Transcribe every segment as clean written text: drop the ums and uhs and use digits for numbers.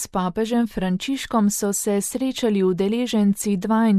S papežem Frančiškom so se srečali udeleženci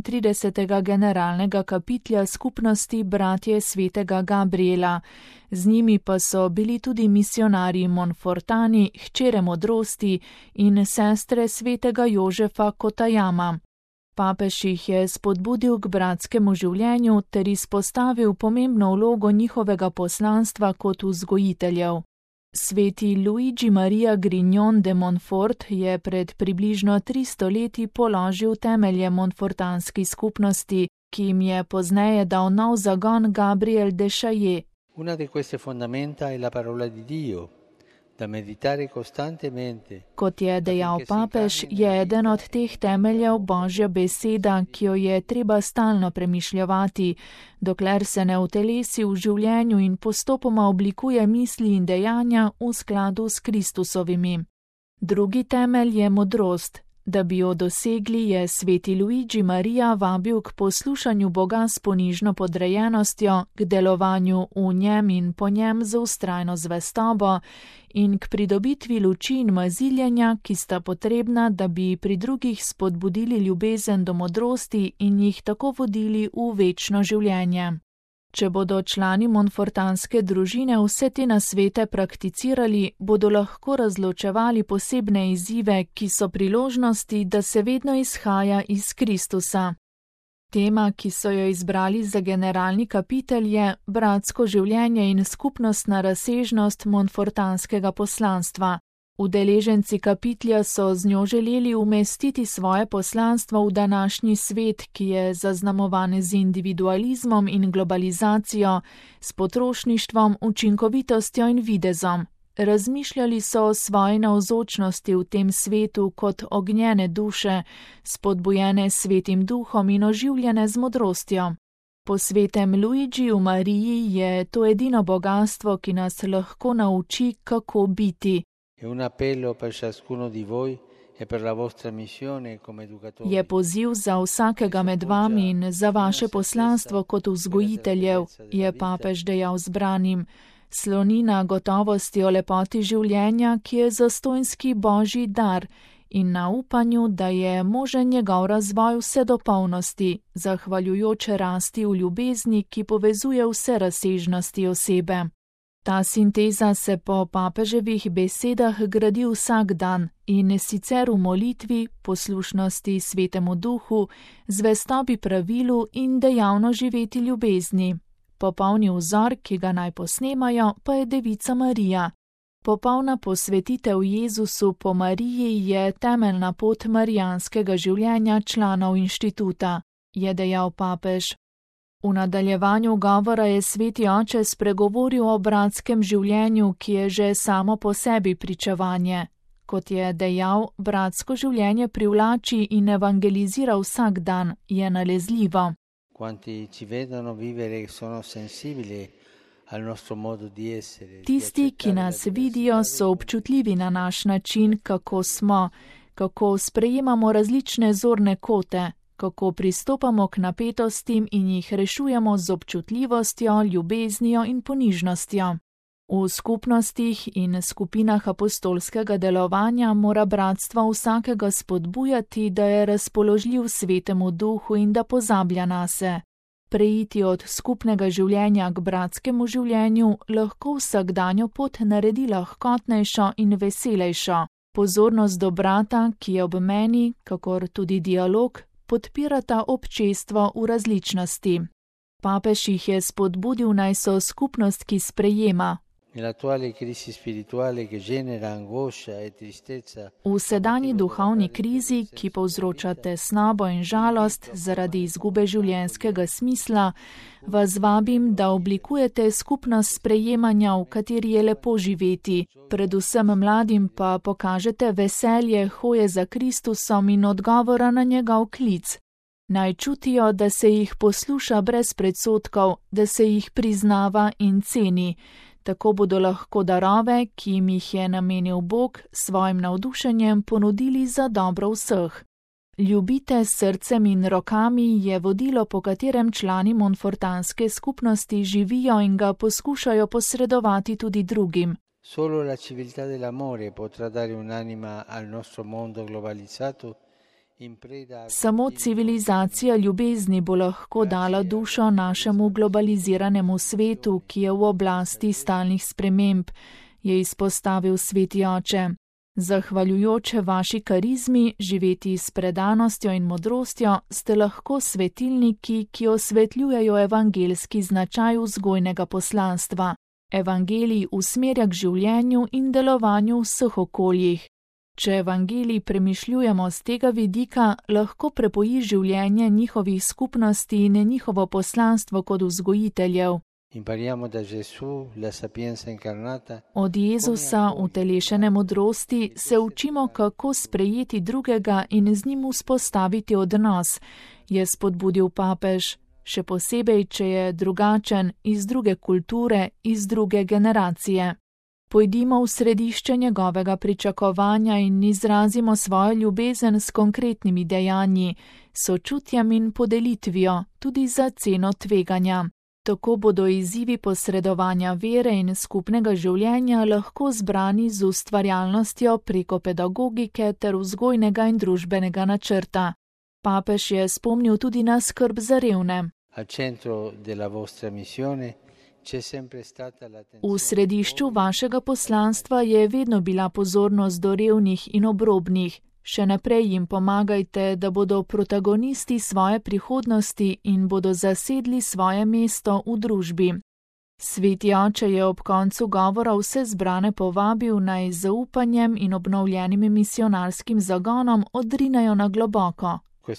32. generalnega kapitlja skupnosti Bratje svetega Gabriela. Z njimi pa so bili tudi misionarji Monfortani, hčere modrosti in sestre svetega Jožefa Kotajama. Papež jih je spodbudil k bratskemu življenju ter izpostavil pomembno vlogo njihovega poslanstva kot vzgojiteljev. Sveti Luigi Maria Grignon de Montfort je pred približno 300 leti položil temelje monfortanski skupnosti, ki jim je pozneje dal nov zagon Gabriel de Chaillet. Una di queste fondamenta è la parola di Dio, da meditare costantemente. Kot je dejal papež, je eden od teh temeljev Božja beseda, ki jo je treba stalno premišljevati, dokler se ne utelesi v življenju in postopoma oblikuje misli in dejanja v skladu s Kristusovimi. Drugi temelj je modrost. Da bi jo dosegli, je sveti Luigi Maria vabil k poslušanju Boga s ponižno podrejenostjo, k delovanju v njem in po njem z vztrajno zvestobo in k pridobitvi luči in maziljenja, ki sta potrebna, da bi pri drugih spodbudili ljubezen do modrosti in jih tako vodili v večno življenje. Če bodo člani monfortanske družine vse te nasvete prakticirali, bodo lahko razločevali posebne izzive, ki so priložnosti, da se vedno izhaja iz Kristusa. Tema, ki so jo izbrali za generalni kapitelj, je bratsko življenje in skupnostna razsežnost monfortanskega poslanstva. Udeleženci kapitlja so z njo želeli umestiti svoje poslanstvo v današnji svet, ki je zaznamovan z individualizmom in globalizacijo, s potrošništvom, učinkovitostjo in videzom. Razmišljali so o svoji navzočnosti v tem svetu kot ognjene duše, spodbujene svetim duhom in oživljene z modrostjo. Po svetem Luigiju Mariji je to edino bogastvo, ki nas lahko nauči, kako biti. Je poziv za vsakega med vami in za vaše poslanstvo kot vzgojiteljev, je papež dejal zbranim. Sloni na gotovosti o lepoti življenja, ki je zastonjski božji dar, in na upanju, da je možen njegov razvoj vse do polnosti, zahvaljujoč rasti v ljubezni, ki povezuje vse razsežnosti osebe. Ta sinteza se po papeževih besedah gradi vsak dan in sicer v molitvi, poslušnosti svetemu duhu, zvestobi pravilu in dejavno živeti ljubezni. Popolni vzor, ki ga naj posnemajo, pa je Devica Marija. Popolna posvetitev Jezusu po Mariji je temeljna pot marijanskega življenja članov inštituta, je dejal papež. V nadaljevanju govora je sveti oče spregovoril o bratskem življenju, ki je že samo po sebi pričevanje. Kot je dejal, bratsko življenje privlači in evangelizira vsak dan, je nalezljivo. Tisti, ki nas vidijo, so občutljivi na naš način, kako smo, kako sprejemamo različne zorne kote, kako pristopamo k napetostim in jih rešujemo z občutljivostjo, ljubeznijo in ponižnostjo. V skupnostih in skupinah apostolskega delovanja mora bratstvo vsakega spodbujati, da je razpoložljiv svetemu duhu in da pozablja nase. Preiti od skupnega življenja k bratskemu življenju lahko vsakdanjo pot naredi lahkotnejšo in veselejšo. Pozornost do brata, ki je ob meni, kakor tudi dialog, podpirata občestvo v različnosti. Papež jih je spodbudil, naj so skupnost, ki sprejema. V sedanji duhovni krizi, ki povzroča tesnobo in žalost zaradi izgube življenjskega smisla, vas vabim, da oblikujete skupnost sprejemanja, v kateri je lepo živeti. Predvsem mladim pa pokažete veselje hoje za Kristusom in odgovora na njegov klic. Naj čutijo, da se jih posluša brez predsodkov, da se jih priznava in ceni. Tako bodo lahko darove, ki jim jih je namenil Bog, svojim navdušenjem ponudili za dobro vseh. Ljubite s srcem in rokami je vodilo, po katerem člani monfortanske skupnosti živijo in ga poskušajo posredovati tudi drugim. Solo la civiltà dell'amore potrà dare un'anima al nostro mondo globalizzato. Samo civilizacija ljubezni bo lahko dala dušo našemu globaliziranemu svetu, ki je v oblasti stalnih sprememb, je izpostavil sveti oče. Zahvaljujoč vaši karizmi, živeti s predanostjo in modrostjo, ste lahko svetilniki, ki osvetljujejo evangelski značaj vzgojnega poslanstva. Evangelij usmerja k življenju in delovanju v vseh okoljih. Če evangelij premišljujemo z tega vidika, lahko prepoji življenje njihovih skupnosti in njihovo poslanstvo kot vzgojiteljev. Od Jezusa, utelešene modrosti, se učimo, kako sprejeti drugega in z njim vzpostaviti odnos, je spodbudil papež, še posebej, če je drugačen, iz druge kulture, iz druge generacije. Pojdimo v središče njegovega pričakovanja in izrazimo svojo ljubezen s konkretnimi dejanji, sočutjem in podelitvijo, tudi za ceno tveganja. Tako bodo izzivi posredovanja vere in skupnega življenja lahko zbrani z ustvarjalnostjo preko pedagogike ter vzgojnega in družbenega načrta. Papež je spomnil tudi na skrb za revne. V središču vašega poslanstva je vedno bila pozornost do revnih in obrobnih. Še naprej jim pomagajte, da bodo protagonisti svoje prihodnosti in bodo zasedli svoje mesto v družbi. Sveti oče je ob koncu govora vse zbrane povabil, naj z zaupanjem in obnovljenim misionarskim zagonom odrinejo na globoko.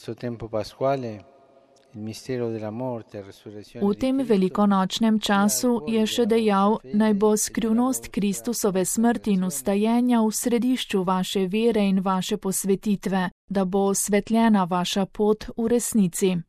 V tem velikonočnem času je še dejal, naj bo skrivnost Kristusove smrti in vstajenja v središču vaše vere in vaše posvetitve, da bo osvetljena vaša pot v resnici.